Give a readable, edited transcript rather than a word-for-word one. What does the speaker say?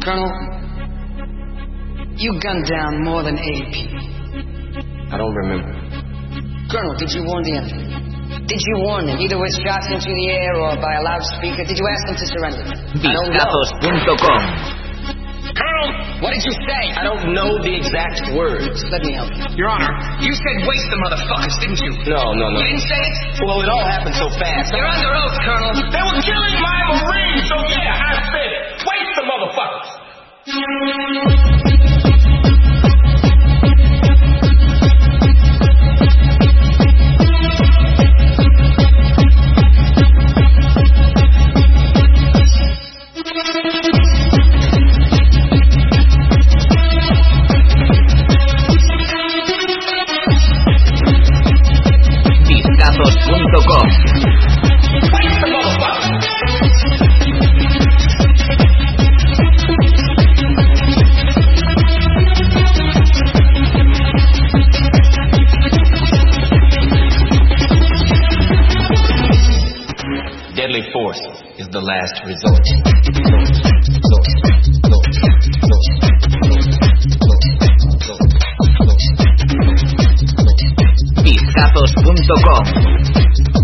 Colonel, you gunned down more than 8 people. I don't remember. Colonel, did you warn the enemy? Did you warn them, either with shots into the air or by a loudspeaker? Did you ask them to surrender? Vistazos.com. Colonel, what did you say? I don't know the exact words. Let me help you. Your Honor, you said waste the motherfuckers, didn't you? No. You didn't say it? Well, it all happened so fast. You're under oath, Colonel. They were killing my Marines, so yeah, I said it. Waste the motherfuckers. Vistazos.com. Waste the motherfuckers. Deadly force is the last resort. Vistazos.com.